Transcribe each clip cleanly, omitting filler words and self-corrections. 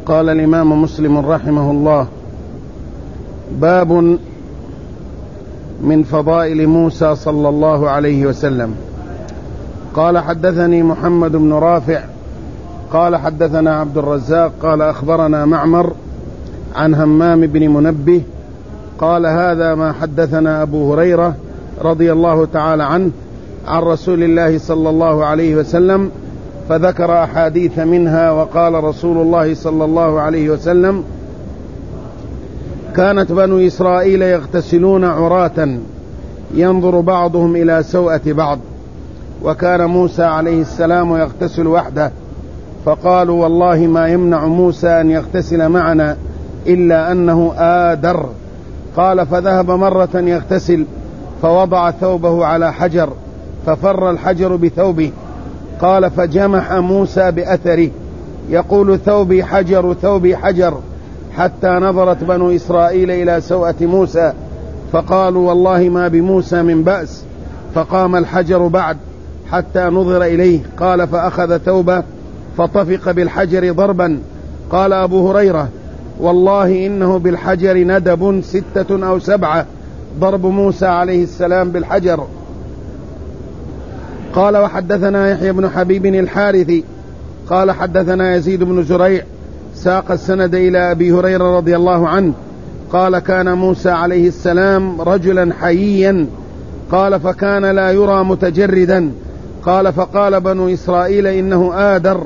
قال الإمام مسلم رحمه الله: باب من فضائل موسى صلى الله عليه وسلم. قال: حدثني محمد بن رافع قال حدثنا عبد الرزاق قال أخبرنا معمر عن همام بن منبه قال: هذا ما حدثنا أبو هريرة رضي الله تعالى عنه عن رسول الله صلى الله عليه وسلم، فذكر أحاديث منها. وقال رسول الله صلى الله عليه وسلم: كانت بنو إسرائيل يغتسلون عراة ينظر بعضهم إلى سوءة بعض، وكان موسى عليه السلام يغتسل وحده، فقالوا: والله ما يمنع موسى أن يغتسل معنا إلا أنه آدر. قال: فذهب مرة يغتسل فوضع ثوبه على حجر ففر الحجر بثوبه. قال: فجمح موسى بأثره يقول: ثوبي حجر ثوبي حجر، حتى نظرت بنو إسرائيل إلى سوءة موسى فقالوا: والله ما بموسى من بأس. فقام الحجر بعد حتى نظر إليه. قال: فأخذ ثوبه فطفق بالحجر ضربا. قال أبو هريرة: والله إنه بالحجر ندب 6 أو 7 ضرب موسى عليه السلام بالحجر. قال: وحدثنا يحيى بن حبيب الحارثي قال حدثنا يزيد بن زريع ساق السند إلى أبي هريرة رضي الله عنه قال: كان موسى عليه السلام رجلا حييا. قال: فكان لا يرى متجردا. قال: فقال بنو إسرائيل: إنه آدر.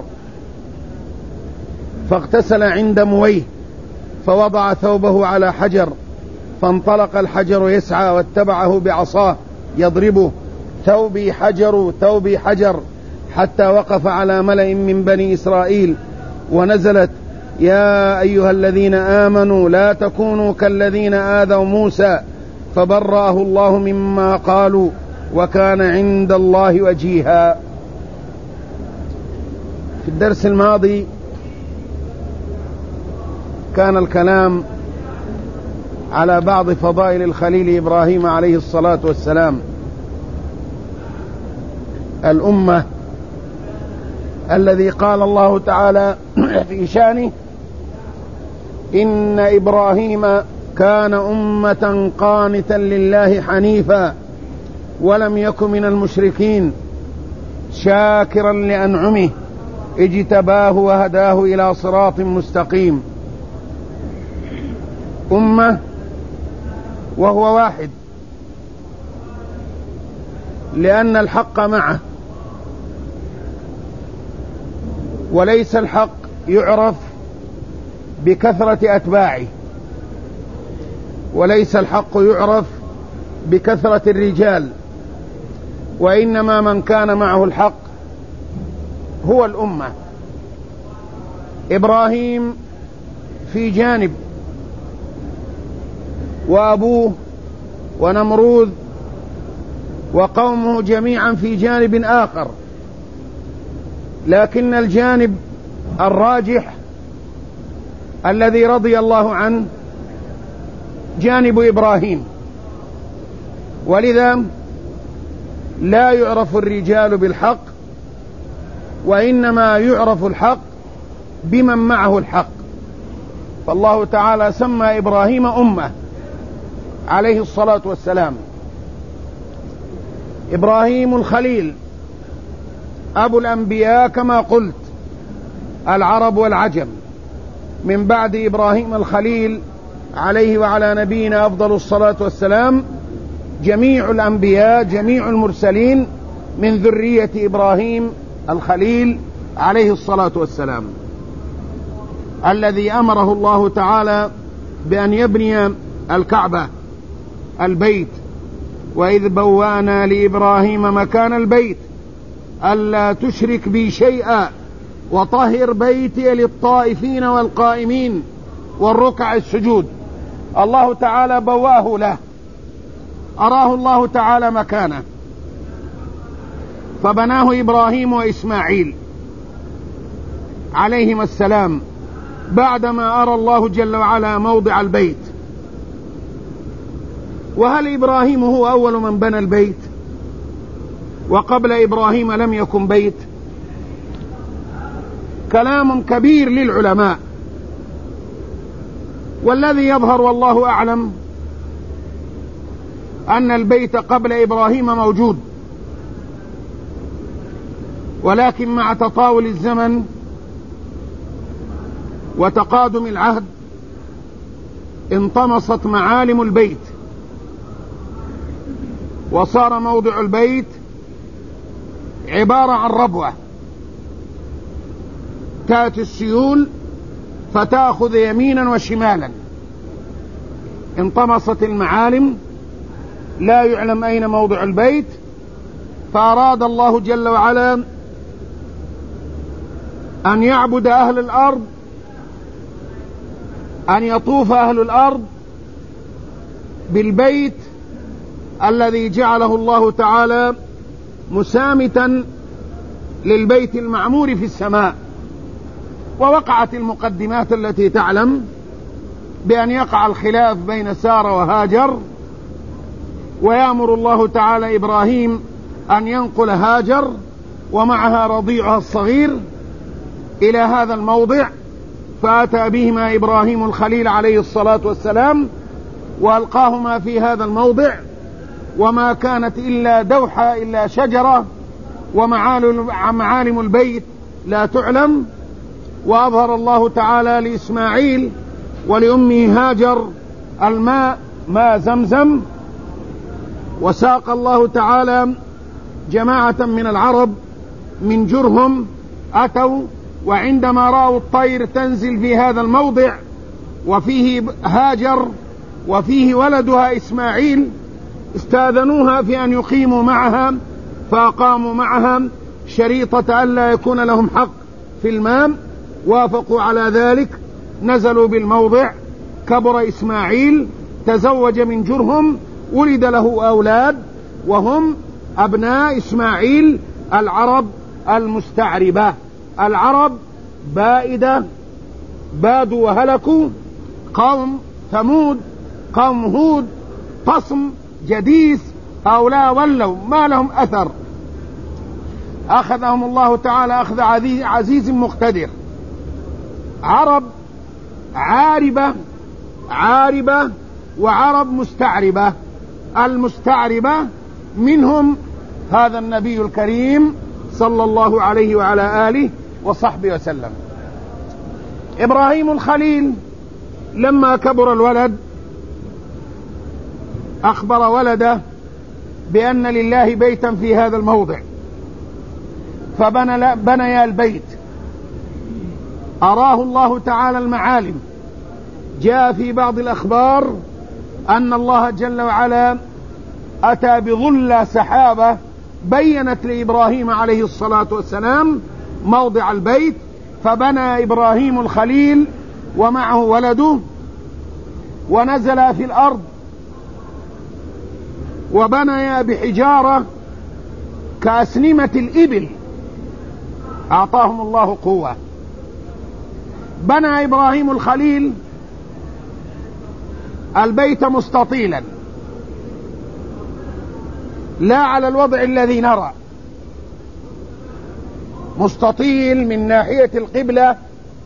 فاغتسل عند مويه فوضع ثوبه على حجر، فانطلق الحجر يسعى واتبعه بعصاه يضربه: ثوبي حجر ثوبي حجر، حتى وقف على ملأ من بني إسرائيل ونزلت: يا أيها الذين آمنوا لا تكونوا كالذين آذوا موسى فبرأه الله مما قالوا وكان عند الله وجيها. في الدرس الماضي كان الكلام على بعض فضائل الخليل إبراهيم عليه الصلاة والسلام، الأمة الذي قال الله تعالى في شانه: إن إبراهيم كان أمة قانتا لله حنيفا ولم يكن من المشركين شاكرا لأنعمه اجتباه وهداه إلى صراط مستقيم. أمة وهو واحد، لأن الحق معه، وليس الحق يعرف بكثرة أتباعه، وليس الحق يعرف بكثرة الرجال، وإنما من كان معه الحق هو الأمة. إبراهيم في جانب، وأبوه ونمرود وقومه جميعا في جانب آخر، لكن الجانب الراجح الذي رضي الله عنه جانب إبراهيم، ولذا لا يعرف الرجال بالحق، وإنما يعرف الحق بمن معه الحق. فالله تعالى سمى إبراهيم أمة عليه الصلاة والسلام. إبراهيم الخليل أبو الأنبياء كما قلت، العرب والعجم. من بعد إبراهيم الخليل عليه وعلى نبينا أفضل الصلاة والسلام جميع الأنبياء جميع المرسلين من ذرية إبراهيم الخليل عليه الصلاة والسلام، الذي أمره الله تعالى بأن يبني الكعبة البيت: وإذ بوأنا لإبراهيم مكان البيت ألا تشرك بي شيئا وطهر بيتي للطائفين والقائمين والركع السجود. الله تعالى بواه له، أراه الله تعالى مكانه، فبناه إبراهيم وإسماعيل عليهما السلام بعدما أرى الله جل وعلا موضع البيت. وهل إبراهيم هو أول من بنى البيت؟ وقبل إبراهيم لم يكن بيت؟ كلام كبير للعلماء والذي يظهر والله أعلم أن البيت قبل إبراهيم موجود، ولكن مع تطاول الزمن وتقادم العهد انطمست معالم البيت، وصار موضع البيت عبارة عن ربوة تأتي السيول فتأخذ يمينا وشمالا. انطمست المعالم، لا يعلم أين موضع البيت، فأراد الله جل وعلا أن يعبد أهل الأرض، أن يطوف أهل الأرض بالبيت الذي جعله الله تعالى مسامتا للبيت المعمور في السماء. ووقعت المقدمات التي تعلم بأن يقع الخلاف بين سارة وهاجر، ويأمر الله تعالى إبراهيم أن ينقل هاجر ومعها رضيعها الصغير إلى هذا الموضع، فأتى بهما إبراهيم الخليل عليه الصلاة والسلام وألقاهما في هذا الموضع، وما كانت إلا دوحة إلا شجرة، ومعالم البيت لا تعلم. وأظهر الله تعالى لإسماعيل ولأمه هاجر الماء، ماء زمزم، وساق الله تعالى جماعة من العرب من جرهم أتوا، وعندما رأوا الطير تنزل في هذا الموضع وفيه هاجر وفيه ولدها إسماعيل، استاذنوها في أن يقيموا معها، فأقاموا معها شريطة ألا يكون لهم حق في الماء، وافقوا على ذلك، نزلوا بالموضع، كبر إسماعيل، تزوج من جرهم، ولد له أولاد وهم أبناء إسماعيل العرب المستعربة، العرب بائدة بادوا وهلكوا، قوم ثمود، قوم هود، قصم، جديس، هؤلاء ولوا ما لهم أثر، أخذهم الله تعالى أخذ عزيز مقتدر. عرب عاربة وعرب مستعربة، المستعربة منهم هذا النبي الكريم صلى الله عليه وعلى آله وصحبه وسلم. إبراهيم الخليل لما كبر الولد أخبر ولده بأن لله بيتا في هذا الموضع، فبنى البيت، أراه الله تعالى المعالم. جاء في بعض الأخبار أن الله جل وعلا أتى بظل سحابة بينت لإبراهيم عليه الصلاة والسلام موضع البيت، فبنى إبراهيم الخليل ومعه ولده، ونزل في الأرض وبنى بحجارة كأسنمة الإبل، أعطاهم الله قوة. بنى إبراهيم الخليل البيت مستطيلا، لا على الوضع الذي نرى، مستطيل من ناحية القبلة،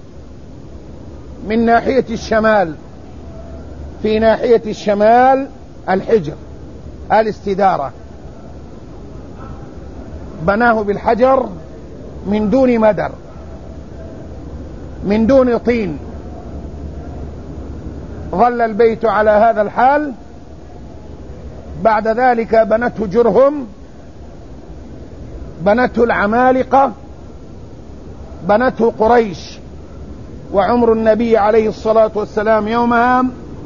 من ناحية الشمال، في ناحية الشمال الحجر الاستدارة، بناه بالحجر من دون مدر، من دون طين. ظل البيت على هذا الحال. بعد ذلك بنته جرهم، بنته العمالقة، بنته قريش، وعمر النبي عليه الصلاة والسلام يومها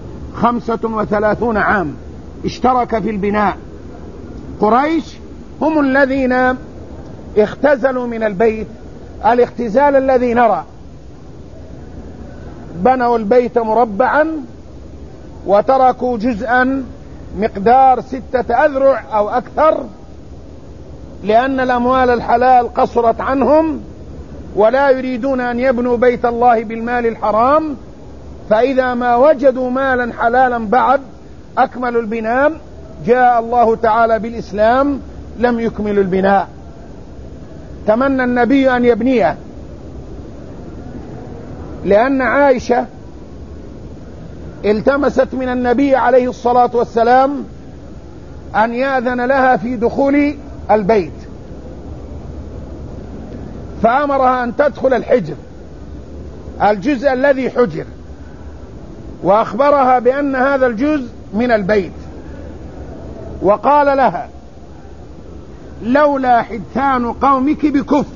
35 عام، اشترك في البناء. قريش هم الذين اختزلوا من البيت الاختزال الذي نرى، بنوا البيت مربعا وتركوا جزءا مقدار 6 أذرع أو أكثر، لأن الأموال الحلال قصرت عنهم ولا يريدون أن يبنوا بيت الله بالمال الحرام، فإذا ما وجدوا مالا حلالا بعد أكملوا البناء. جاء الله تعالى بالإسلام لم يكملوا البناء، تمنى النبي أن يبنيه، لأن عائشة التمست من النبي عليه الصلاة والسلام أن يأذن لها في دخول البيت، فأمرها أن تدخل الحجر، الجزء الذي حجر، وأخبرها بأن هذا الجزء من البيت، وقال لها: لولا حدثان قومك بكفر،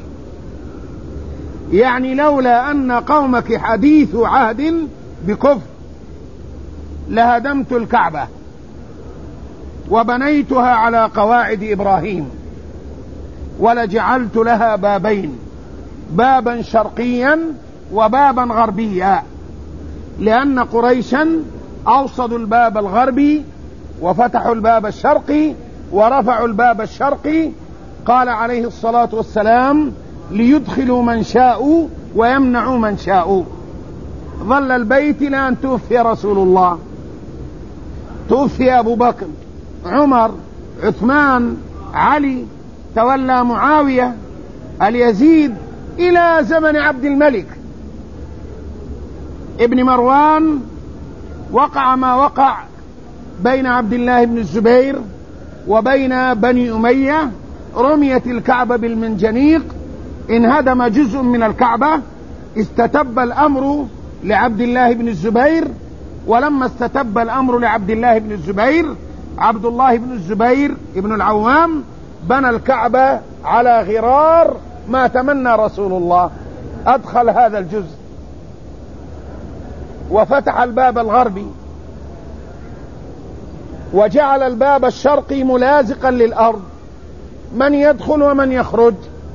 يعني لولا أن قومك حديث عهد بكفر لهدمت الكعبة وبنيتها على قواعد إبراهيم، ولجعلت لها بابين، بابا شرقيا وبابا غربيا، لأن قريشا أوصدوا الباب الغربي وفتحوا الباب الشرقي ورفعوا الباب الشرقي. قال عليه الصلاة والسلام: ليدخلوا من شاءوا ويمنعوا من شاءوا. ظل البيت إلى أن توفي رسول الله، توفي أبو بكر، عمر، عثمان، علي، تولى معاوية، اليزيد، إلى زمن عبد الملك ابن مروان. وقع ما وقع بين عبد الله بن الزبير وبين بني أمية، رميت الكعبة بالمنجنيق، انهدم جزء من الكعبة، استتب الأمر لعبد الله بن الزبير، ولما استتب الأمر لعبد الله بن الزبير، عبد الله بن الزبير ابن العوام بنى الكعبة على غرار ما تمنى رسول الله، أدخل هذا الجزء وفتح الباب الغربي وجعل الباب الشرقي ملازقا للأرض، من يدخل ومن يخرج.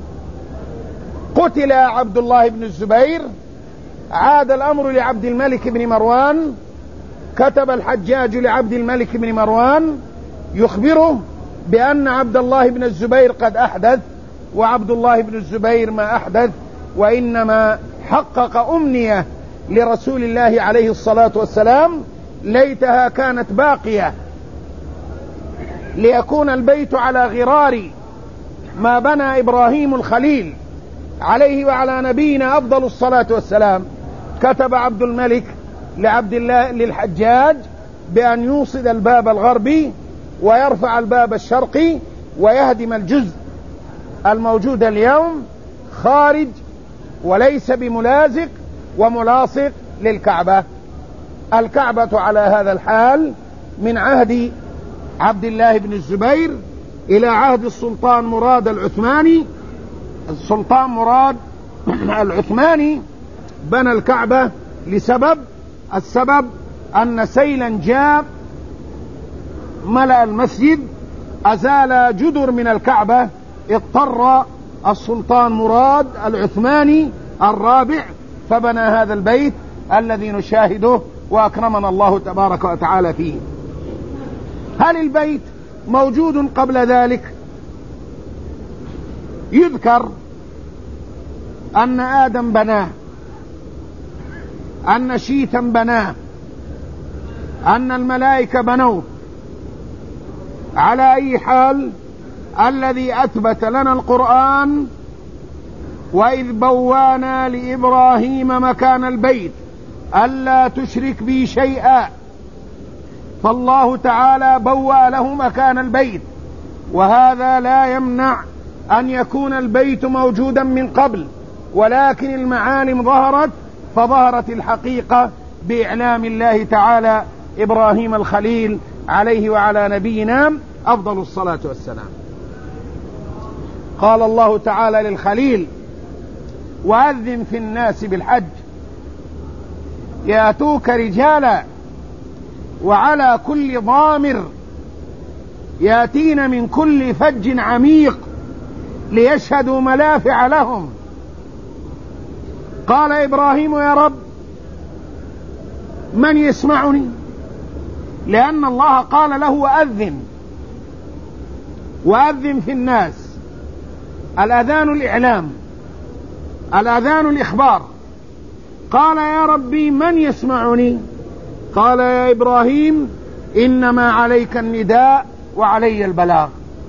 قتل عبد الله بن الزبير، عاد الأمر لعبد الملك بن مروان، كتب الحجاج لعبد الملك بن مروان يخبره بأن عبد الله بن الزبير قد أحدث، وعبد الله بن الزبير ما أحدث، وإنما حقق أمنية لرسول الله عليه الصلاة والسلام ليتها كانت باقية، ليكون البيت على غرار ما بنى إبراهيم الخليل عليه وعلى نبينا أفضل الصلاة والسلام. كتب عبد الملك لعبد الله للحجاج بأن يوصد الباب الغربي ويرفع الباب الشرقي ويهدم الجزء الموجود اليوم خارج وليس بملازق وملاصق للكعبة. الكعبة على هذا الحال من عهد عبد الله بن الزبير إلى عهد السلطان مراد العثماني. السلطان مراد العثماني بنى الكعبة السبب أن سيلا جاء ملأ المسجد، أزال جدر من الكعبة، اضطر السلطان مراد العثماني الرابع فبنى هذا البيت الذي نشاهده وأكرمنا الله تبارك وتعالى فيه. هل البيت موجود قبل ذلك؟ يذكر أن آدم بناه، أن شيثا بناه، أن الملائكة بنوه. على أي حال، الذي أثبت لنا القرآن: وإذ بوانا لإبراهيم مكان البيت ألا تشرك بي شيئا، فالله تعالى بوأ له مكان البيت، وهذا لا يمنع أن يكون البيت موجودا من قبل، ولكن المعالم ظهرت، فظهرت الحقيقة بإعلام الله تعالى إبراهيم الخليل عليه وعلى نبينا أفضل الصلاة والسلام. قال الله تعالى للخليل: وأذن في الناس بالحج يأتوك رجالا وعلى كل ضامر يأتين من كل فج عميق ليشهدوا منافع لهم. قال إبراهيم: يا رب من يسمعني؟ لأن الله قال له: وأذن في الناس. الأذان الإعلام، الأذان الإخبار. قال: يا ربي من يسمعني؟ قال: يا إبراهيم إنما عليك النداء وعلي البلاغ.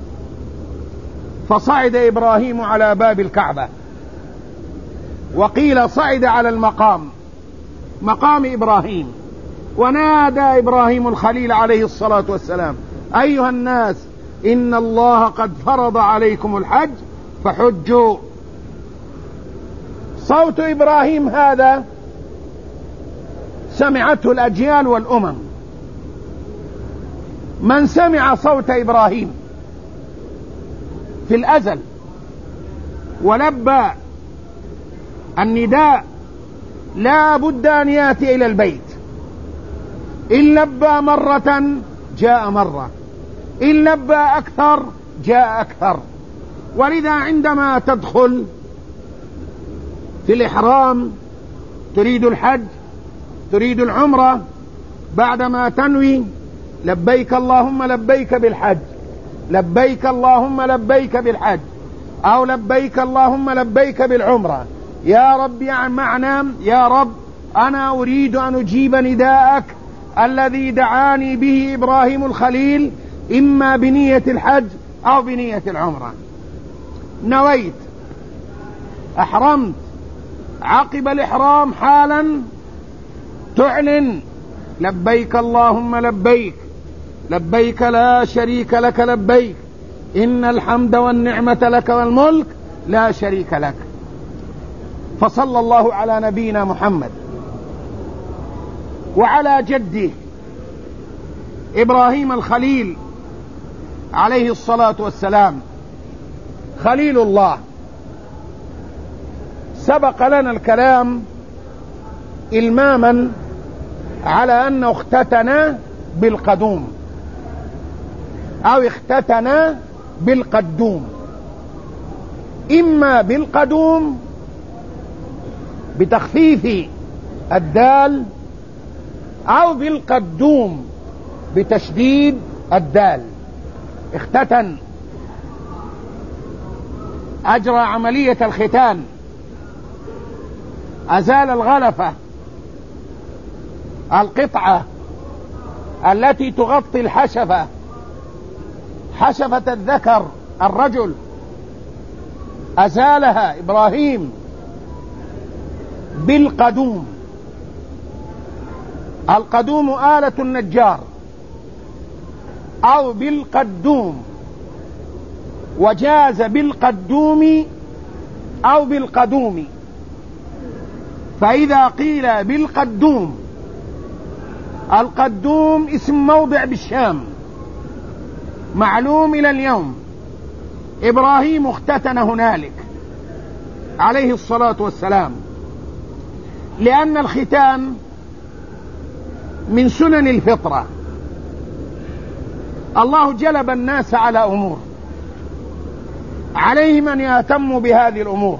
فصعد إبراهيم على باب الكعبة، وقيل صعد على مقام إبراهيم، ونادى إبراهيم الخليل عليه الصلاة والسلام: أيها الناس، إن الله قد فرض عليكم الحج فحجوا. صوت إبراهيم هذا سمعته الأجيال والأمم. من سمع صوت إبراهيم في الأزل ولبى النداء لا بد أن يأتي إلى البيت. إن لبى مرة جاء مرة، إن لبى أكثر جاء أكثر. ولذا عندما تدخل في الإحرام تريد الحج، تريد العمرة، بعدما تنوي لبيك اللهم لبيك بالحج، لبيك اللهم لبيك بالحج، أو لبيك اللهم لبيك بالعمرة، يا رب يعني معنى يا رب أنا أريد أن أجيب نداءك الذي دعاني به إبراهيم الخليل، إما بنية الحج أو بنية العمرة. نويت، أحرمت، عقب الإحرام حالا تعلن لبيك اللهم لبيك، لبيك لا شريك لك لبيك، إن الحمد والنعمة لك والملك لا شريك لك. فصلى الله على نبينا محمد وعلى جده إبراهيم الخليل عليه الصلاة والسلام، خليل الله. سبق لنا الكلام إلماما على أنه اختتن بالقدوم أو اختتن بالقدوم، إما بالقدوم بتخفيف الدال أو بالقدوم بتشديد الدال. اختتن، أجرى عملية الختان، أزال الغلفة، القطعة التي تغطي الحشفة، حشفة الذكر الرجل، أزالها إبراهيم بالقدوم. القدوم آلة النجار، أو بالقدوم، وجاز بالقدوم أو بالقدوم. فإذا قيل بالقدوم، القدوم اسم موضع بالشام معلوم إلى اليوم، إبراهيم اختتن هنالك عليه الصلاة والسلام، لأن الختان من سنن الفطرة. الله جلب الناس على أمور عليهم أن يهتموا بهذه الأمور.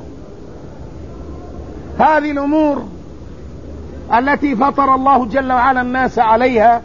هذه الأمور التي فطر الله جل وعلا الناس عليها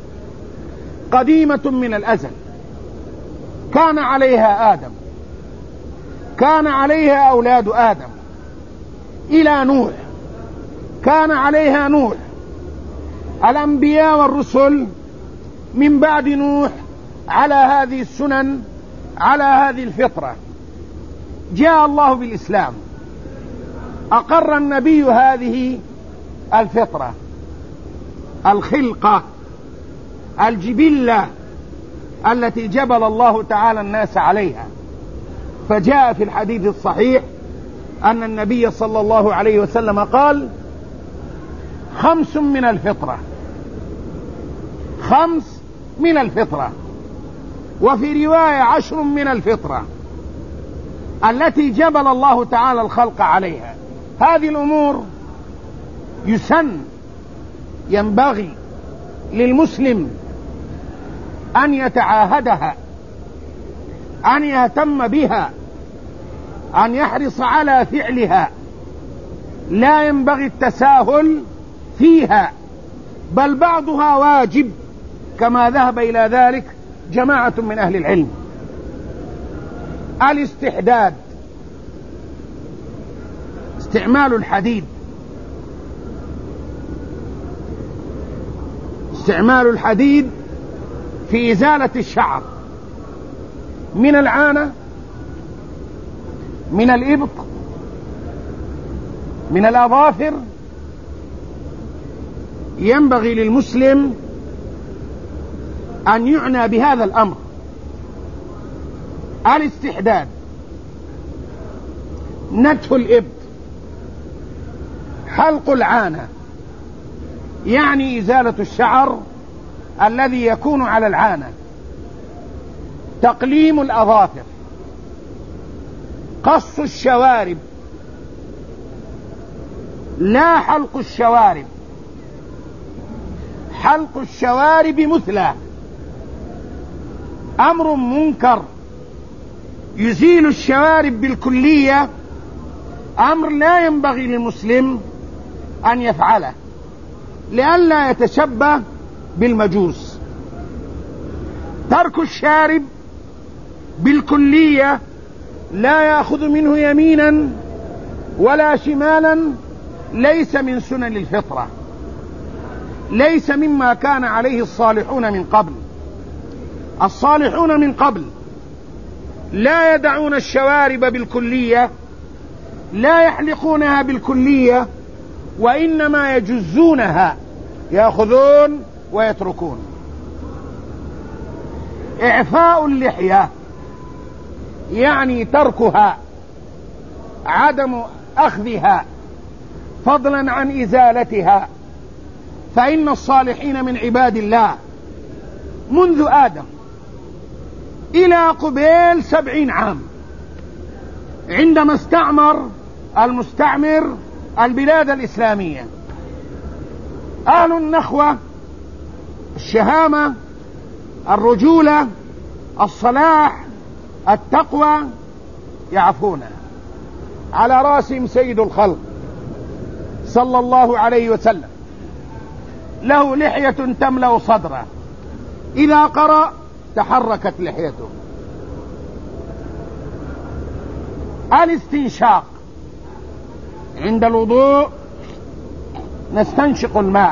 قديمة من الأزل، كان عليها آدم، كان عليها أولاد آدم إلى نوح، كان عليها نوح. الأنبياء والرسل من بعد نوح على هذه السنن، على هذه الفطرة. جاء الله بالإسلام، أقر النبي هذه الفطرة، الخلقة، الجبلة التي جبل الله تعالى الناس عليها. فجاء في الحديث الصحيح أن النبي صلى الله عليه وسلم قال: 5 من الفطرة، 5 من الفطرة، وفي رواية 10 من الفطرة التي جبل الله تعالى الخلق عليها. هذه الأمور ينبغي للمسلم أن يتعاهدها، أن يهتم بها، أن يحرص على فعلها. لا ينبغي التساهل فيها، بل بعضها واجب كما ذهب إلى ذلك جماعة من أهل العلم. الاستحداد، استعمال الحديد، استعمال الحديد في إزالة الشعر من العانة، من الإبط، من الأظافر، ينبغي للمسلم أن يعنى بهذا الأمر: الاستحداد، نتف الإبط، حلق العانة يعني إزالة الشعر الذي يكون على العانة، تقليم الأظافر، قص الشوارب، لا حلق الشوارب، حلق الشوارب مثله أمر منكر، يزيل الشوارب بالكلية أمر لا ينبغي للمسلم أن يفعله لئلا يتشبه بالمجوس. ترك الشارب بالكلية لا يأخذ منه يمينا ولا شمالا، ليس من سنن الفطرة، ليس مما كان عليه الصالحون من قبل. الصالحون من قبل لا يدعون الشوارب بالكلية، لا يحلقونها بالكلية، وإنما يجزونها، يأخذون ويتركون. إعفاء اللحية يعني تركها، عدم أخذها فضلا عن إزالتها، فإن الصالحين من عباد الله منذ آدم إلى قبيل 70 عام عندما استعمر المستعمر البلاد الإسلامية، أهل النخوة، الشهامة، الرجولة، الصلاح، التقوى يعفون، على رأسهم سيد الخلق صلى الله عليه وسلم، له لحية تملأ صدره، إذا قرأ تحركت لحيته. الاستنشاق عند الوضوء، نستنشق الماء،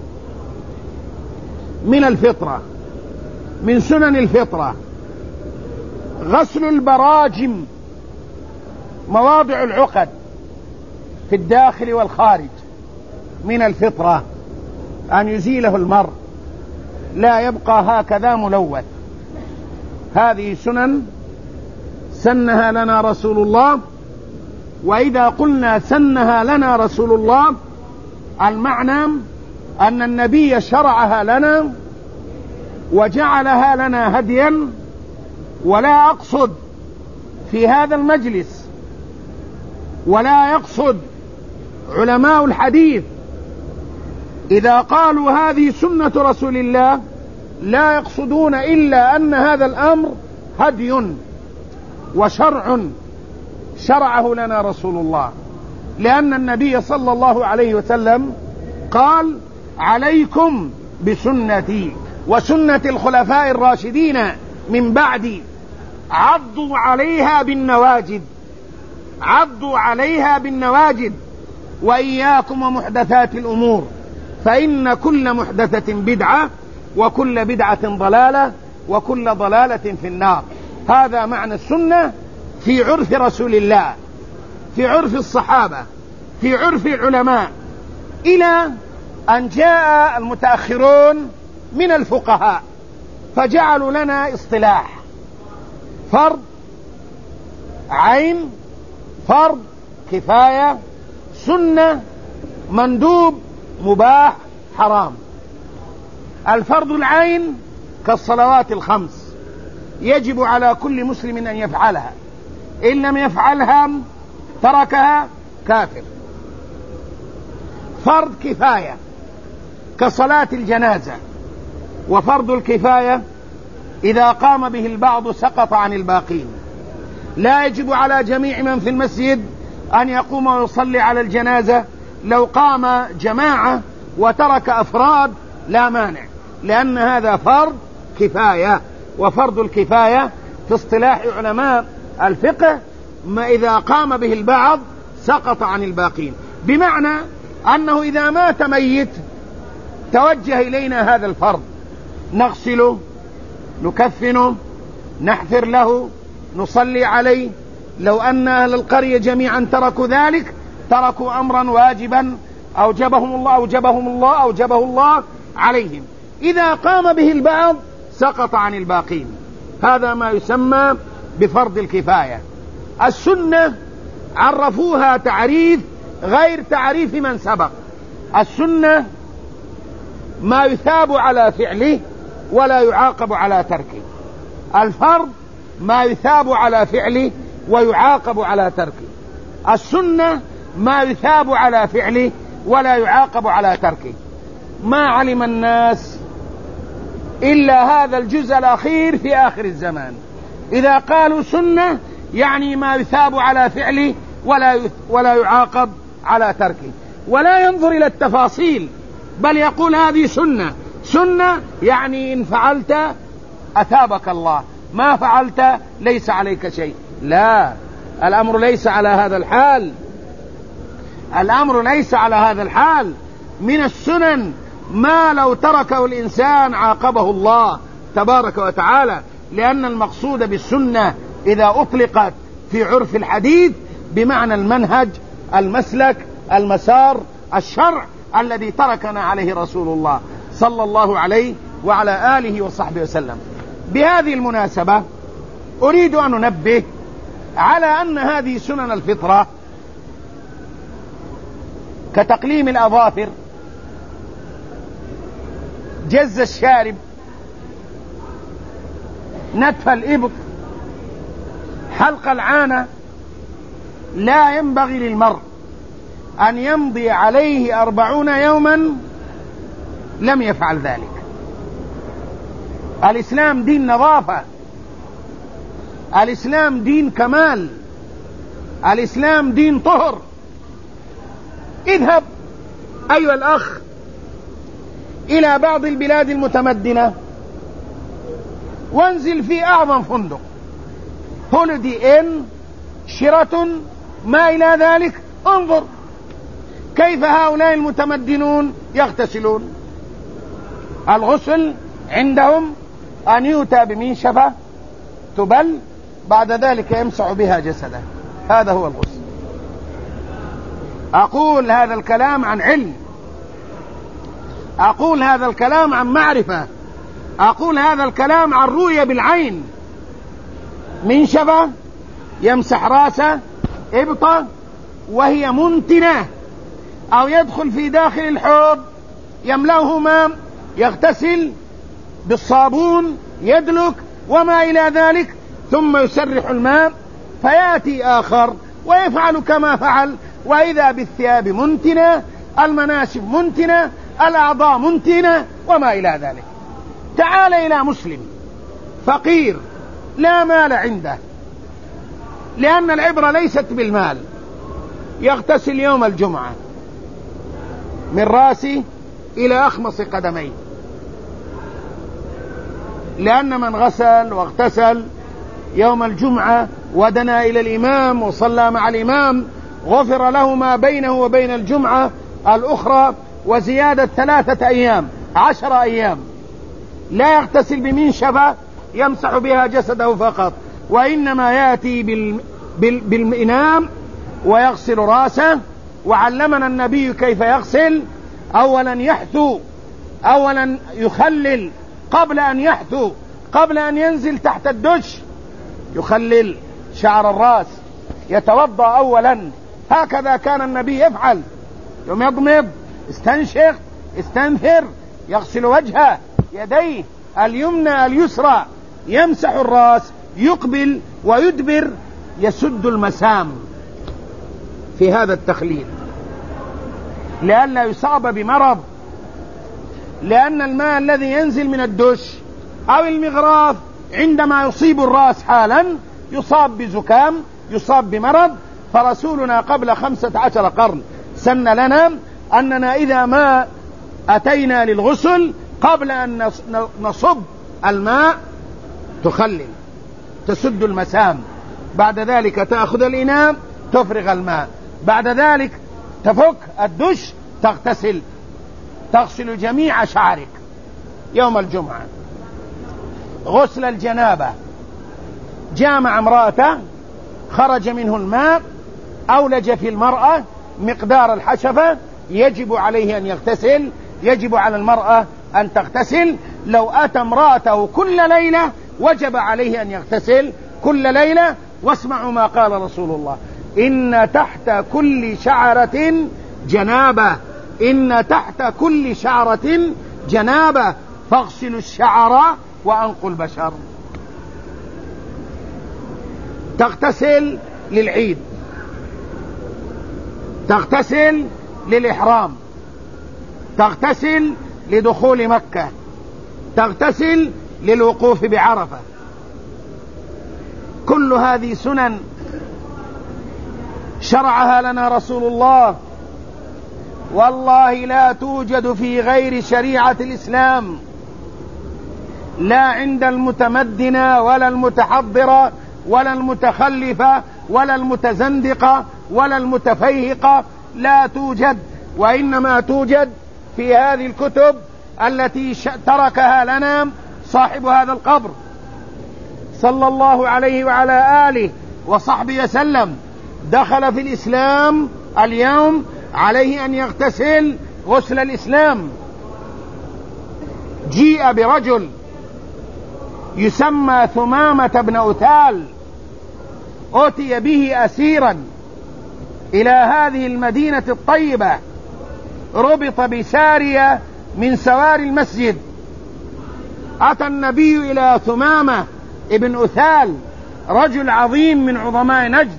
من الفطرة، من سنن الفطرة. غسل البراجم، مواضع العقد في الداخل والخارج، من الفطرة أن يزيله المرء، لا يبقى هكذا ملوث. هذه سنن سنها لنا رسول الله، وإذا قلنا سنها لنا رسول الله المعنى أن النبي شرعها لنا وجعلها لنا هديا. ولا أقصد في هذا المجلس ولا يقصد علماء الحديث إذا قالوا هذه سنة رسول الله لا يقصدون إلا أن هذا الأمر هدي وشرع شرعه لنا رسول الله، لأن النبي صلى الله عليه وسلم قال: عليكم بسنتي وسنة الخلفاء الراشدين من بعدي، عضوا عليها بالنواجذ، عضوا عليها بالنواجذ، وإياكم ومحدثات الأمور، فإن كل محدثة بدعة، وكل بدعة ضلالة، وكل ضلالة في النار. هذا معنى السنة في عرف رسول الله، في عرف الصحابة، في عرف العلماء، إلى أن جاء المتأخرون من الفقهاء فجعلوا لنا اصطلاح: فرض عين، فرض كفاية، سنة، مندوب، مباح، حرام. الفرض العين كالصلوات الخمس يجب على كل مسلم أن يفعلها، إن لم يفعلها تركها كافر. فرض كفاية كصلاة الجنازة، وفرض الكفاية إذا قام به البعض سقط عن الباقين، لا يجب على جميع من في المسجد أن يقوم ويصلي على الجنازة، لو قام جماعة وترك أفراد لا مانع، لأن هذا فرض كفاية. وفرض الكفاية في اصطلاح علماء الفقه ما إذا قام به البعض سقط عن الباقين، بمعنى أنه إذا مات ميت توجه إلينا هذا الفرض، نغسله، نكفنه، نحفر له، نصلي عليه. لو أن أهل القرية جميعا تركوا ذلك، تركوا أمرا واجبا أوجبه الله عليهم. إذا قام به البعض سقط عن الباقين. هذا ما يسمى بفرض الكفاية. السنة عرفوها تعريف غير تعريف من سبق. السنة ما يثاب على فعله ولا يعاقب على تركه. الفرض ما يثاب على فعله ويعاقب على تركه. السنة ما يثاب على فعله ولا يعاقب على تركه. ما علم الناس إلا هذا الجزء الأخير في آخر الزمان. إذا قالوا سنة يعني ما يثاب على فعله ولا يعاقب على تركه، ولا ينظر إلى التفاصيل، بل يقول هذه سنة. سنة يعني إن فعلت أثابك الله، ما فعلت ليس عليك شيء. لا، الأمر ليس على هذا الحال. الأمر ليس على هذا الحال. من السنن ما لو تركه الإنسان عاقبه الله تبارك وتعالى، لأن المقصود بالسنة إذا أطلقت في عرف الحديث بمعنى المنهج، المسلك، المسار، الشرع الذي تركنا عليه رسول الله صلى الله عليه وعلى آله وصحبه وسلم. بهذه المناسبة أريد أن أنبه على أن هذه سنن الفطرة كتقليم الأظافر، جز الشارب، نتف الإبط، حلق العانة، لا ينبغي للمرء أن يمضي عليه 40 يوما لم يفعل ذلك. الإسلام دين نظافة، الإسلام دين كمال، الإسلام دين طهر. اذهب أيها الأخ إلى بعض البلاد المتمدنة وانزل في أعظم فندق، هوليدي إن، شيراتون، ما إلى ذلك. انظر كيف هؤلاء المتمدنون يغتسلون. الغسل عندهم أن يؤتى بمنشفة تبل، بعد ذلك يمسح بها جسده. هذا هو الغسل. أقول هذا الكلام عن علم، أقول هذا الكلام عن معرفة، أقول هذا الكلام عن رؤية بالعين. منشفة، يمسح راسه، إبطة وهي منتنة، أو يدخل في داخل الحوض يملأه ماء، يغتسل بالصابون، يدلك وما إلى ذلك، ثم يسرح الماء، فيأتي آخر ويفعل كما فعل، وإذا بالثياب منتنة، المناسب منتنة، الأعضاء منتنة وما إلى ذلك. تعال إلى مسلم فقير لا مال عنده، لأن العبرة ليست بالمال، يغتسل يوم الجمعة من راسه إلى أخمص قدميه، لأن من غسل واغتسل يوم الجمعة ودنا إلى الإمام وصلى مع الإمام غفر له ما بينه وبين الجمعة الأخرى وزيادة 3 أيام، 10 أيام. لا يغتسل بمنشفة يمسح بها جسده فقط، وإنما يأتي بالإنام ويغسل راسه. وعلمنا النبي كيف يغسل. أولا يحثو، أولا يخلل قبل أن يحثو، قبل أن ينزل تحت الدش يخلل شعر الرأس، يتوضأ أولا. هكذا كان النبي يفعل، يمضمض، استنشق، استنثر، يغسل وجهه، يديه اليمنى اليسرى، يمسح الرأس، يقبل ويدبر، يسد المسام في هذا التخليل لئلا يصاب بمرض، لأن الماء الذي ينزل من الدش أو المغراف عندما يصيب الرأس حالا يصاب بزكام، يصاب بمرض. فرسولنا قبل 15 قرن سن لنا أننا إذا ما أتينا للغسل قبل أن نصب الماء تخلل، تسد المسام، بعد ذلك تأخذ الإناء تفرغ الماء، بعد ذلك تفك الدش، تغسل جميع شعرك يوم الجمعة. غسل الجنابة، جامع امرأته خرج منه الماء، أولج في المرأة مقدار الحشفة، يجب عليه أن يغتسل، يجب على المرأة أن تغتسل. لو أتى امرأته كل ليلة وجب عليه أن يغتسل كل ليلة. واسمعوا ما قال رسول الله: إن تحت كل شعرة جنابة، إن تحت كل شعرة جنابة، فاغسلوا الشعر وأنقوا البشر. تغتسل للعيد، تغتسل للإحرام، تغتسل لدخول مكة، تغتسل للوقوف بعرفة. كل هذه سنن شرعها لنا رسول الله، والله لا توجد في غير شريعة الإسلام، لا عند المتمدنة ولا المتحضرة ولا المتخلفة ولا المتزندقة ولا المتفيهقة، لا توجد، وإنما توجد في هذه الكتب التي تركها لنا صاحب هذا القبر صلى الله عليه وعلى آله وصحبه وسلم. دخل في الإسلام اليوم عليه أن يغتسل غسل الإسلام. جيء برجل يسمى ثمامة بن أثال، أتي به أسيرا إلى هذه المدينة الطيبة، ربط بسارية من سواري المسجد. أتى النبي إلى ثمامة ابن أثال، رجل عظيم من عظماء نجد،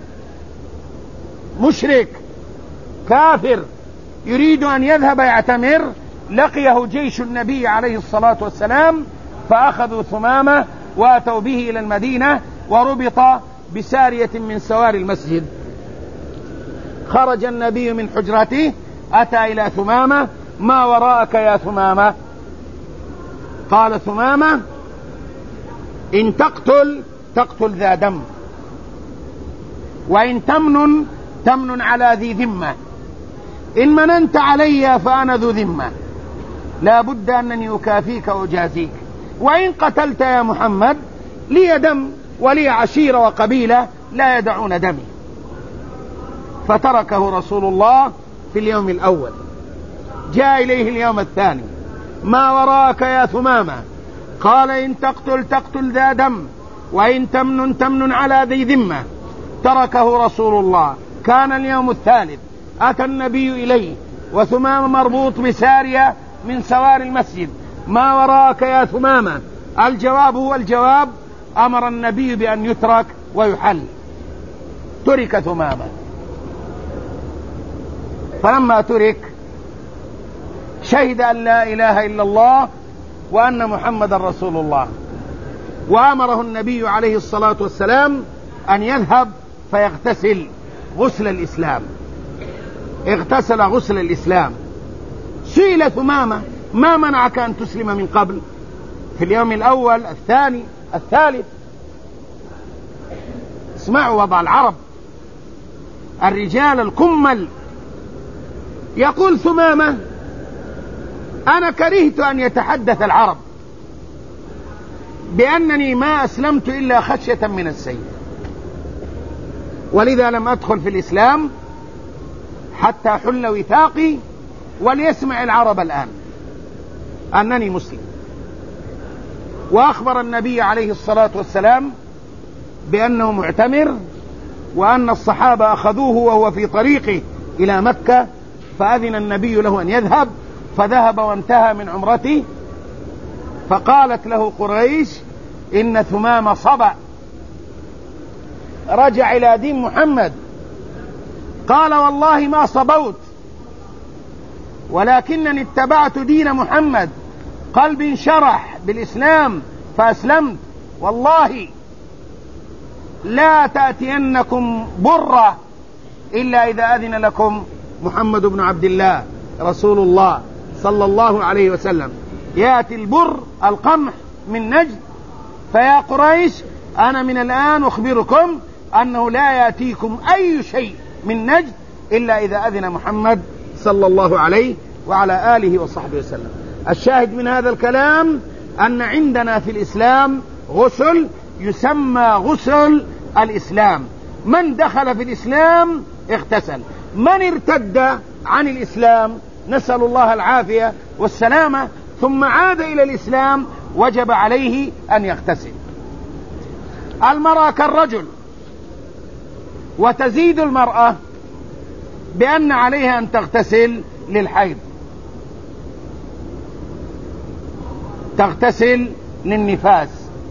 مشرك كافر يريد أن يذهب يعتمر. لقيه جيش النبي عليه الصلاة والسلام، فأخذوا ثمامة واتوا به إلى المدينة، وربط بسارية من سواري المسجد. خرج النبي من حجرته، أتى إلى ثمامة: ما وراءك يا ثمامة؟ قال ثمامة: إن تقتل ذا دم، وإن تمن على ذي ذمة، إن مننت علي فأنا ذو ذمة، لا بد أنني أكافيك وأجازيك، وإن قتلت يا محمد لي دم ولي عشيرة وقبيلة لا يدعون دمي. فتركه رسول الله في اليوم الأول. جاء إليه اليوم الثاني: ما وراءك يا ثمامة؟ قال: إن تقتل ذا دم، وإن تمن على ذي ذمة. تركه رسول الله. كان اليوم الثالث، أتى النبي إليه وثمامة مربوط بسارية من سوار المسجد: ما وراءك يا ثمامة؟ الجواب هو الجواب: أمر النبي بأن يترك ويحل. ترك ثمامة. فلما ترك شهد أن لا إله إلا الله وأن محمد رسول الله، وأمره النبي عليه الصلاة والسلام أن يذهب فيغتسل غسل الإسلام. اغتسل غسل الإسلام. سئل ثمامة: ما منعك أن تسلم من قبل؟ في اليوم الأول، الثاني، الثالث. اسمعوا وضع العرب، الرجال الكمل. يقول ثمامة: أنا كرهت أن يتحدث العرب بأنني ما أسلمت إلا خشية من السيف، ولذا لم أدخل في الإسلام حتى حل وثاقي، وليسمع العرب الآن أنني مسلم. وأخبر النبي عليه الصلاة والسلام بأنه معتمر، وأن الصحابة أخذوه وهو في طريقه إلى مكة، فأذن النبي له أن يذهب، فذهب وانتهى من عمرته. فقالت له قريش: إن ثمامة صبأ، رجع إلى دين محمد. قال: والله ما صبوت، ولكنني اتبعت دين محمد، قلبي انشرح بالإسلام فأسلمت. والله لا تأتينكم برة إلا إذا أذن لكم محمد بن عبد الله رسول الله صلى الله عليه وسلم. يأتي البر القمح من نجد، فيا قريش أنا من الآن أخبركم أنه لا يأتيكم أي شيء من نجد إلا إذا أذن محمد صلى الله عليه وعلى آله وصحبه وسلم. الشاهد من هذا الكلام أن عندنا في الإسلام غسل يسمى غسل الإسلام. من دخل في الإسلام اغتسل، من ارتد عن الإسلام نسأل الله العافية والسلامة، ثم عاد إلى الإسلام وجب عليه أن يغتسل. المرأة كالرجل، وتزيد المرأة بأن عليها أن تغتسل للحيض، تغتسل للنفاس،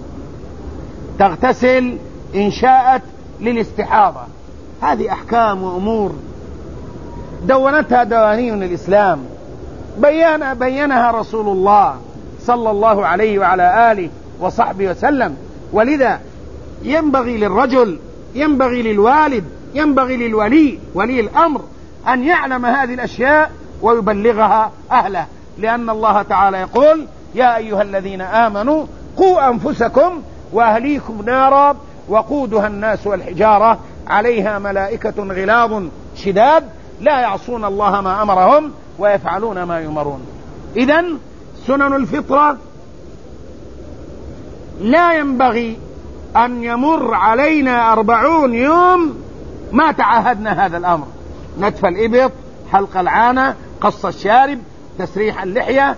تغتسل إن شاءت للاستحاضة. هذه أحكام وأمور دونتها دوانين الإسلام، بينها رسول الله صلى الله عليه وعلى آله وصحبه وسلم. ولذا ينبغي للرجل، ينبغي للوالد، ينبغي ولي الأمر أن يعلم هذه الأشياء ويبلغها أهله، لأن الله تعالى يقول: يا أيها الذين آمنوا قوا أنفسكم وأهليكم نارا وقودها الناس والحجارة عليها ملائكة غلاظ شداد لا يعصون الله ما أمرهم ويفعلون ما يؤمرون. إذن سنن الفطرة لا ينبغي أن يمر علينا 40 يوم ما تعاهدنا هذا الأمر: نتف الإبط، حلق العانة، قص الشارب، تسريح اللحية،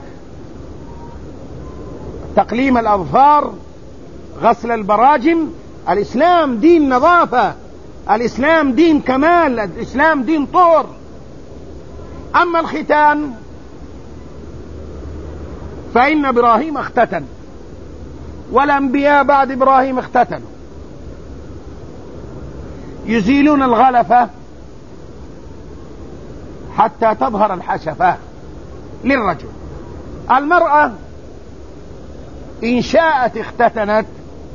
تقليم الأظفار، غسل البراجم. الإسلام دين نظافة، الإسلام دين كمال، الإسلام دين طهر. أما الختان فإن إبراهيم اختتن، والأنبياء بعد إبراهيم اختتنوا، يزيلون الغلفة حتى تظهر الحشفة للرجل. المرأة إن شاءت اختتنت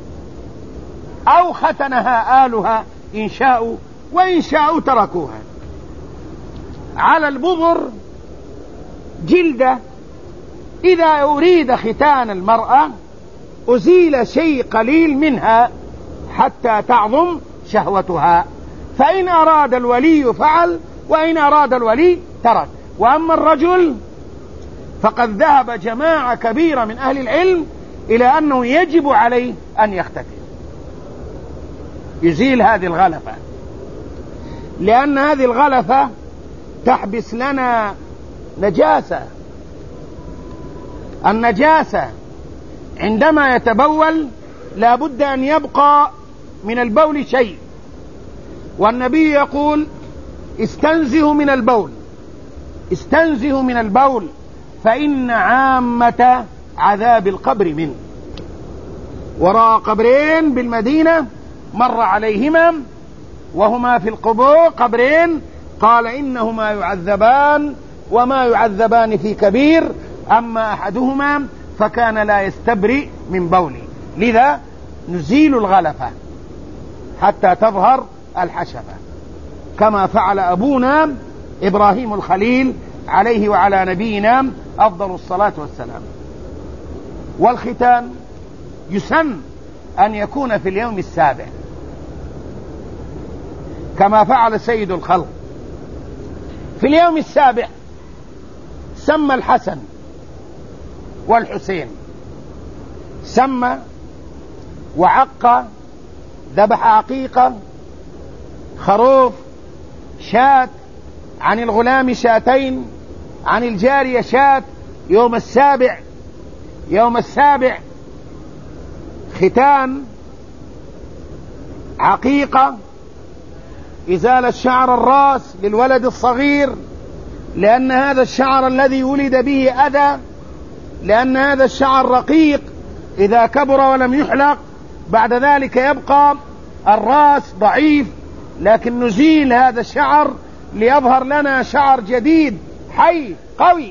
أو ختنها آلها إن شاءوا، وإن شاءوا تركوها. على البذر جلدة، إذا أريد ختان المرأة أزيل شيء قليل منها حتى تعظم شهوتها، فإن أراد الولي فعل، وإن أراد الولي ترك. وأما الرجل فقد ذهب جماعة كبيرة من أهل العلم إلى أنه يجب عليه أن يختتن، يزيل هذه الغلفة، لأن هذه الغلفة تحبس لنا نجاسة. النجاسة عندما يتبول لا بد أن يبقى من البول شيء، والنبي يقول: استنزهوا من البول، استنزهوا من البول فإن عامة عذاب القبر منه. ورأى قبرين بالمدينة مر عليهما وهما في القبور، قبرين، قال: إنهما يعذبان وما يعذبان في كبير، أما أحدهما فكان لا يستبرئ من بوله. لذا نزيل الغلفة حتى تظهر الحشفة، كما فعل أبونا إبراهيم الخليل عليه وعلى نبينا أفضل الصلاة والسلام. والختان يسن أن يكون في اليوم السابع، كما فعل سيد الخلق. في اليوم السابع سمى الحسن والحسين، سمى وعق، ذبح عقيقة، خروف، شاة، عن الغلام شاتين، عن الجارية شاة. يوم السابع، يوم السابع ختان، عقيقة، إزالة شعر الرأس للولد الصغير، لأن هذا الشعر الذي ولد به أذى، لأن هذا الشعر رقيق، إذا كبر ولم يحلق بعد ذلك يبقى الرأس ضعيف، لكن نزيل هذا الشعر ليظهر لنا شعر جديد حي قوي.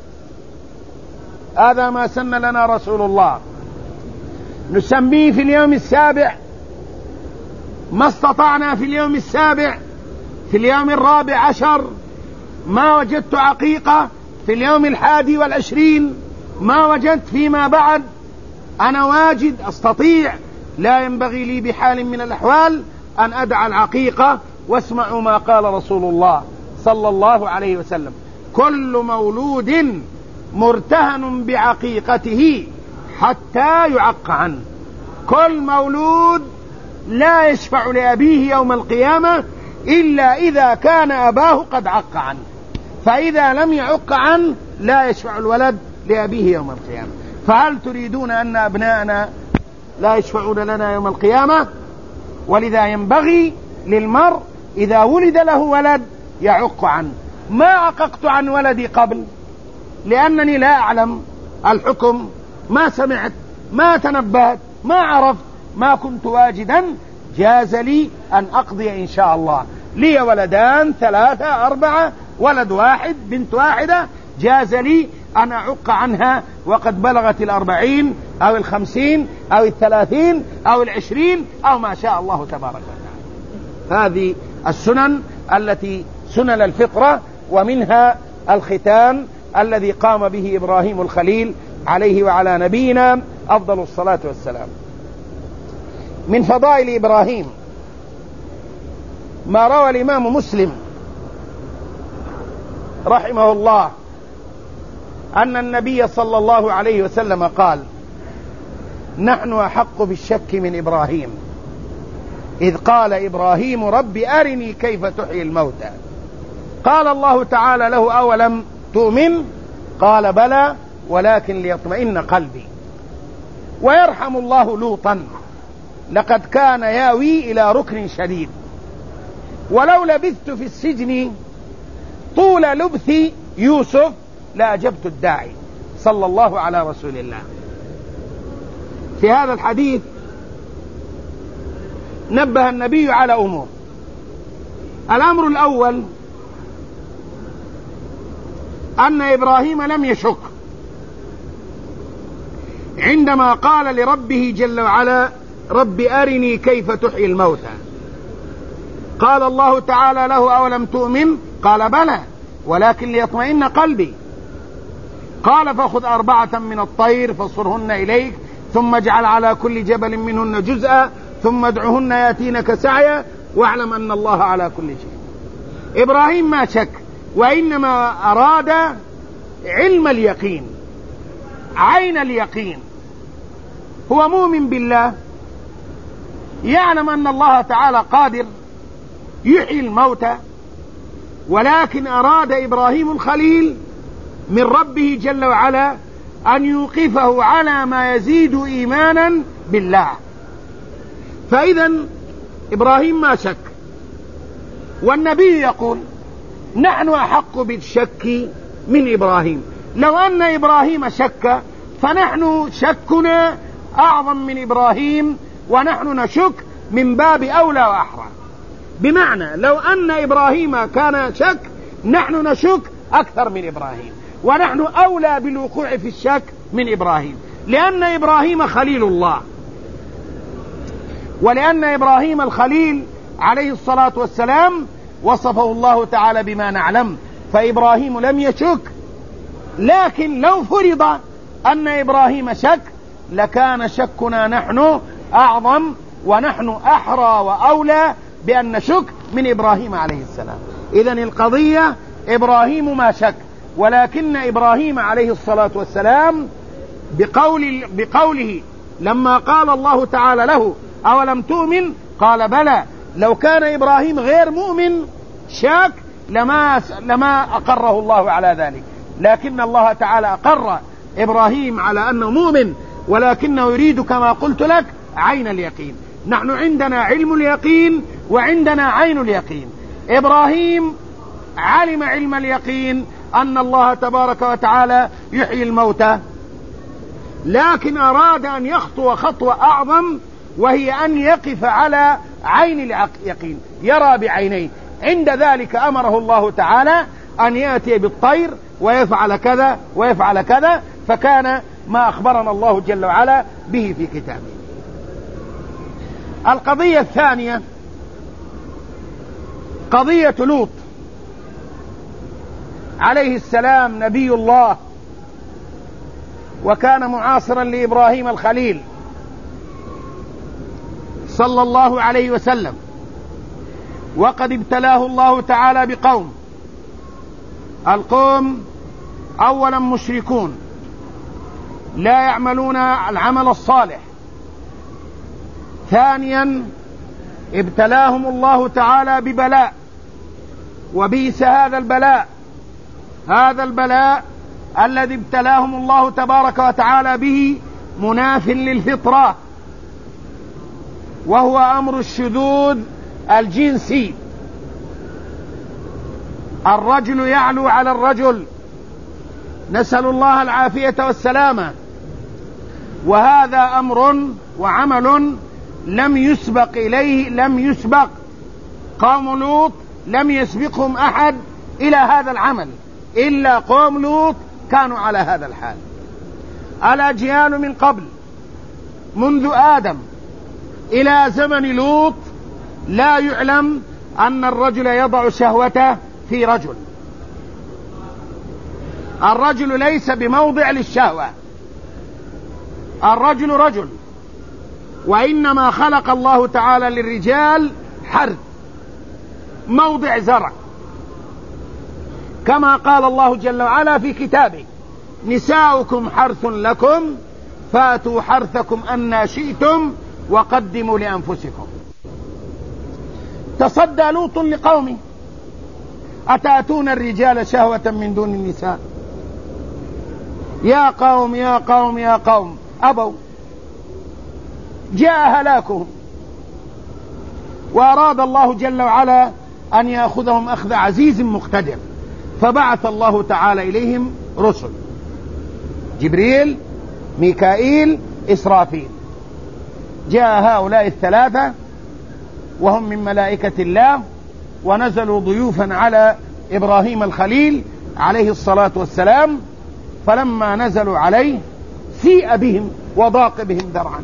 هذا ما سن لنا رسول الله. نسميه في اليوم السابع ما استطعنا، في اليوم السابع، في اليوم 14 ما وجدت عقيقة، في اليوم 21 ما وجدت، فيما بعد أنا واجد أستطيع، لا ينبغي لي بحال من الأحوال أن أدع العقيقة. واسمعوا ما قال رسول الله صلى الله عليه وسلم: كل مولود مرتهن بعقيقته حتى يعق عنه. كل مولود لا يشفع لأبيه يوم القيامة إلا إذا كان أباه قد عق عنه. فإذا لم يعق عنه لا يشفع الولد لأبيه يوم القيامة. فهل تريدون أن أبناءنا لا يشفعون لنا يوم القيامة؟ ولذا ينبغي للمرء إذا ولد له ولد يعق عنه. ما عققت عن ولدي قبل لأنني لا أعلم الحكم، ما سمعت، ما تنبهت، ما عرفت، ما كنت واجدا، جاز لي أن أقضي إن شاء الله. لي ولدان 3 4، ولد واحد بنت واحدة، جاز لي أن أعق عنها وقد بلغت 40 أو 50 أو 30 أو 20 أو ما شاء الله تبارك وتعالى. هذه السنن التي سنن الفطرة، ومنها الختان الذي قام به إبراهيم الخليل عليه وعلى نبينا أفضل الصلاة والسلام. من فضائل إبراهيم ما روى الإمام مسلم رحمه الله أن النبي صلى الله عليه وسلم قال: نحن أحق بالشك من إبراهيم إذ قال إبراهيم رب أرني كيف تحيي الموتى. قال الله تعالى له: أولم تؤمن؟ قال: بلى ولكن ليطمئن قلبي. ويرحم الله لوطا لقد كان ياوي إلى ركن شديد، ولو لبثت في السجن طول لبث يوسف لأجبت الداعي. صلى الله على رسول الله. في هذا الحديث نبه النبي على أمور. الأمر الأول أن إبراهيم لم يشك عندما قال لربه جل وعلا: رب أرني كيف تحيي الموتى. قال الله تعالى له: أولم تؤمن؟ قال: بلى ولكن ليطمئن قلبي. قال: فخذ 4 من الطير فصرهن إليك ثم اجعل على كل جبل منهن جزءا ثم ادعهن ياتينك سعيا واعلم أن الله على كل شيء. إبراهيم ما شك، وإنما أراد علم اليقين، عين اليقين. هو مؤمن بالله، يعلم أن الله تعالى قادر يحيي الموتى، ولكن أراد إبراهيم الخليل من ربه جل وعلا أن يوقفه على ما يزيد إيمانا بالله. فإذا إبراهيم ما شك، والنبي يقول: نحن أحق بالشك من إبراهيم. لو أن إبراهيم شك فنحن شكنا أعظم من إبراهيم، ونحن نشك من باب أولى وأحرى. بمعنى لو أن إبراهيم كان شك نحن نشك أكثر من إبراهيم، ونحن أولى بالوقوع في الشك من إبراهيم، لأن إبراهيم خليل الله، ولأن إبراهيم الخليل عليه الصلاة والسلام وصفه الله تعالى بما نعلم. فإبراهيم لم يشك، لكن لو فرض أن إبراهيم شك لكان شكنا نحن أعظم، ونحن أحرى وأولى بأن نشك من إبراهيم عليه السلام. إذن القضية إبراهيم ما شك، ولكن إبراهيم عليه الصلاة والسلام بقوله لما قال الله تعالى له: أولم تؤمن؟ قال: بلى. لو كان إبراهيم غير مؤمن شاك لما أقره الله على ذلك، لكن الله تعالى أقر إبراهيم على أنه مؤمن، ولكنه يريد كما قلت لك عين اليقين. نحن عندنا علم اليقين وعندنا عين اليقين. إبراهيم علم علم اليقين أن الله تبارك وتعالى يحيي الموتى، لكن أراد أن يخطو خطوة أعظم، وهي أن يقف على عين اليقين، يرى بعينيه. عند ذلك أمره الله تعالى أن يأتي بالطير ويفعل كذا ويفعل كذا، فكان ما أخبرنا الله جل وعلا به في كتابه. القضية الثانية قضية لوط عليه السلام، نبي الله، وكان معاصرا لإبراهيم الخليل صلى الله عليه وسلم، وقد ابتلاه الله تعالى بقوم. القوم أولا مشركون لا يعملون العمل الصالح، ثانيا ابتلاهم الله تعالى ببلاء، وبئس هذا البلاء هذا البلاء الذي ابتلاهم الله تبارك وتعالى به مناف للفطرة، وهو أمر الشذوذ الجنسي. الرجل يعلو على الرجل، نسأل الله العافية والسلامة، وهذا أمر وعمل لم يسبق قوم لوط، لم يسبقهم أحد إلى هذا العمل إلا قوم لوط كانوا على هذا الحال. الأجيال من قبل منذ آدم إلى زمن لوط لا يعلم أن الرجل يضع شهوته في رجل. الرجل ليس بموضع للشهوة، الرجل رجل، وإنما خلق الله تعالى للرجال حرث، موضع زرع، كما قال الله جل وعلا في كتابه: نساؤكم حرث لكم فاتوا حرثكم أنى شئتم وقدموا لأنفسكم. تصدى لوط لقومه: أتأتون الرجال شهوة من دون النساء؟ يا قوم يا قوم يا قوم، أبوا، جاء هلاكهم، وأراد الله جل وعلا أن يأخذهم أخذ عزيز مقتدر، فبعث الله تعالى إليهم رسل: جبريل، ميكائيل، إسرافيل. جاء هؤلاء الثلاثة وهم من ملائكة الله، ونزلوا ضيوفا على إبراهيم الخليل عليه الصلاة والسلام، فلما نزلوا عليه سيء بهم وضاق بهم ذرعا.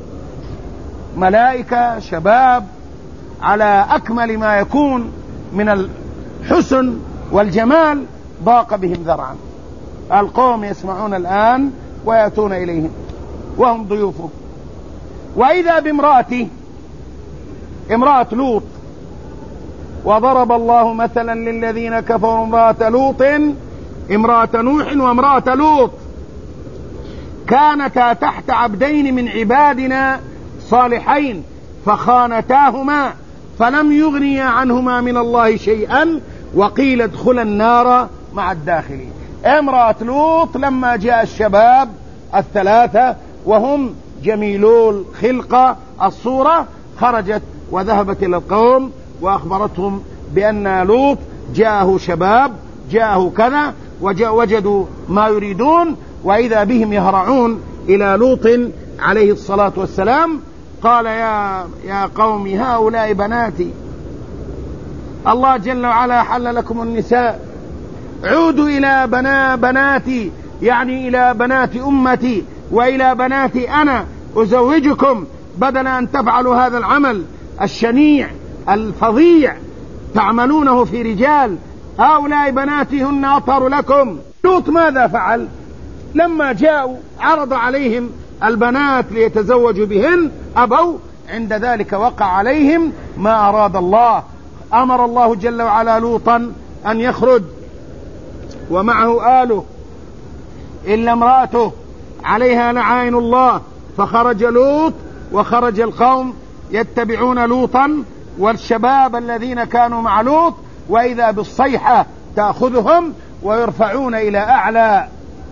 ملائكة شباب على أكمل ما يكون من الحسن والجمال، ضاق بهم ذرعا. القوم يسمعون الآن ويأتون إليهم وهم ضيوفه، وإذا بامرأته، امرأة لوط. وضرب الله مثلا للذين كفروا امرأة لوط امرأة نوح وامرأة لوط كانتا تحت عبدين من عبادنا صالحين فخانتاهما فلم يغنيا عنهما من الله شيئا وقيل ادخلا النار مع الداخلين. امرأة لوط لما جاء الشباب الثلاثة وهم جميلو الخلقة الصورة، خرجت وذهبت إلى القوم وأخبرتهم بأن لوط جاءه شباب، جاءه كذا، وجدوا ما يريدون، وإذا بهم يهرعون إلى لوط عليه الصلاة والسلام. قال: يا قوم هؤلاء بناتي، الله جل وعلا حل لكم النساء، عودوا إلى بناتي، يعني إلى بنات أمتي وإلى بناتي أنا أزوجكم، بدل أن تفعلوا هذا العمل الشنيع الفظيع تعملونه في رجال. هؤلاء بناتي هن أطهر لكم. لوط ماذا فعل؟ لما جاءوا عرض عليهم البنات ليتزوجوا بهن، أبوا. عند ذلك وقع عليهم ما أراد الله. أمر الله جل وعلا لوطا أن يخرج ومعه آله إلا امرأته عليها لعائن الله، فخرج لوط وخرج القوم يتبعون لوطا والشباب الذين كانوا مع لوط، وإذا بالصيحة تأخذهم ويرفعون إلى أعلى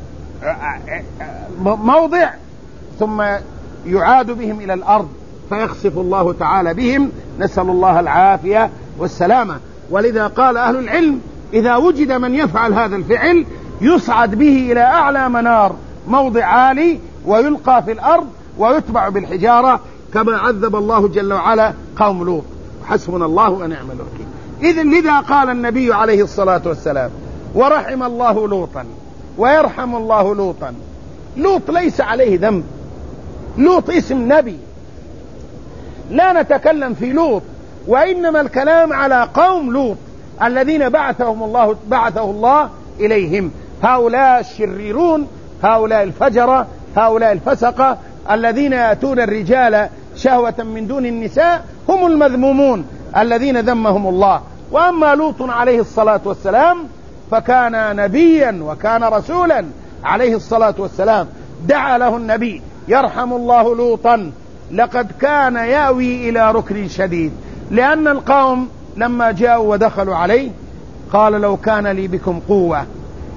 موضع ثم يعاد بهم إلى الأرض فيخسف الله تعالى بهم، نسأل الله العافية والسلامة. ولذا قال أهل العلم: إذا وجد من يفعل هذا الفعل يصعد به إلى أعلى منار، موضع عالي، ويلقى في الأرض ويتبع بالحجارة كما عذب الله جل وعلا قوم لوط. حسبنا الله ونعم الوكيل. إذن لذا قال النبي عليه الصلاة والسلام: ورحم الله لوطا ويرحم الله لوطا. لوط ليس عليه ذنب، لوط اسم نبي، لا نتكلم في لوط، وإنما الكلام على قوم لوط الذين بعثه الله إليهم. هؤلاء الشريرون، هؤلاء الفجرة، هؤلاء الفسقة الذين يأتون الرجال شهوة من دون النساء هم المذمومون الذين ذمهم الله. وأما لوط عليه الصلاة والسلام فكان نبيا وكان رسولا عليه الصلاة والسلام. دعا له النبي: يرحم الله لوطا لقد كان يأوي إلى ركن شديد. لأن القوم لما جاءوا ودخلوا عليه قال: لو كان لي بكم قوة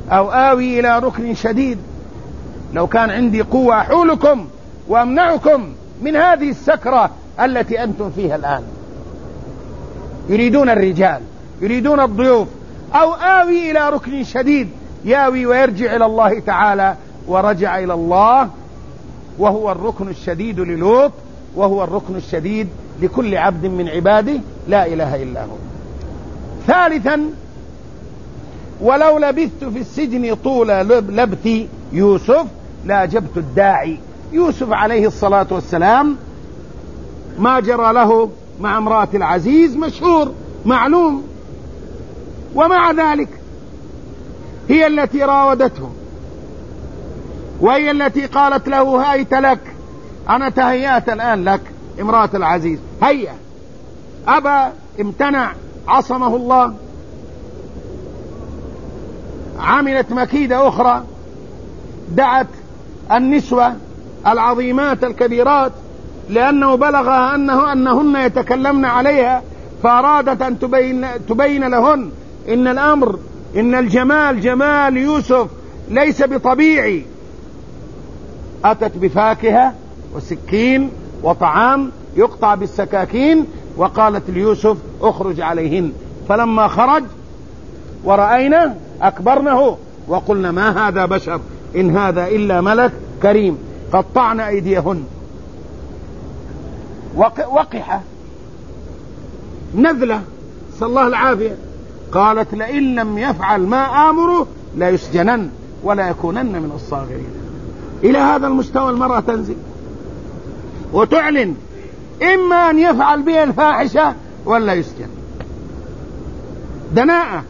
أو آوي إلى ركن شديد. لو كان عندي قوة أحولكم وأمنعكم من هذه السكرة التي أنتم فيها الآن. يريدون الرجال، يريدون الضيوف. أو آوي إلى ركن شديد، ياوي ويرجع إلى الله تعالى، ورجع إلى الله، وهو الركن الشديد للوط، وهو الركن الشديد لكل عبد من عباده لا إله إلا هو. ثالثا، ولو لبثت في السجن طول لبث يوسف لأجبت الداعي. يوسف عليه الصلاة والسلام ما جرى له مع امرأة العزيز مشهور معلوم، ومع ذلك هي التي راودته، وهي التي قالت له هيت لك، أنا تهيأت الآن لك امرأة العزيز، هيا. أبى، امتنع، عصمه الله. عملت مكيدة أخرى، دعت النسوة العظيمات الكبيرات، لأنه بلغها أنهن يتكلمن عليها، فأرادت أن تبين لهن إن الأمر، إن الجمال جمال يوسف ليس بطبيعي. أتت بفاكهة وسكين وطعام يقطع بالسكاكين، وقالت ليوسف اخرج عليهن. فلما خرج ورأينا أكبرنه وقلنا ما هذا بشر إن هذا إلا ملك كريم. قطعن أيديهن. وقحة نذلة، صلى الله العافية، قالت لئن لم يفعل ما آمره لا يسجنن ولا يكونن من الصاغرين. إلى هذا المستوى المرأة تنزل وتعلن إما أن يفعل به الفاحشة ولا يسجن. دناءة.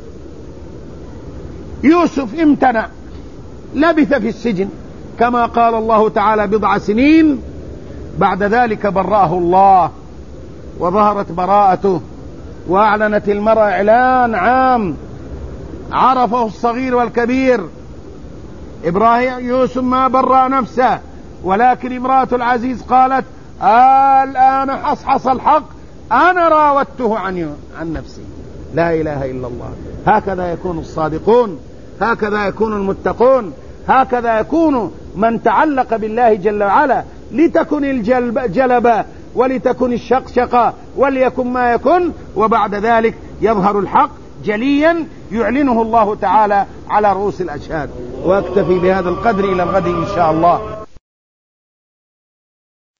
يوسف امتنع، لبث في السجن كما قال الله تعالى 7 سنين. بعد ذلك برأه الله وظهرت براءته، وأعلنت المرأة إعلان عام عرفه الصغير والكبير. إبراهيم يوسف ما برأ نفسه، ولكن امرأة العزيز قالت الآن حصحص الحق، أنا راودته عن نفسي. لا إله إلا الله. هكذا يكون الصادقون، هكذا يكون المتقون، هكذا يكون من تعلق بالله جل وعلا. لتكن الجلبة ولتكن الشقشقة وليكن ما يكن، وبعد ذلك يظهر الحق جليا يعلنه الله تعالى على رؤوس الأشهاد. وأكتفي بهذا القدر إلى الغد إن شاء الله.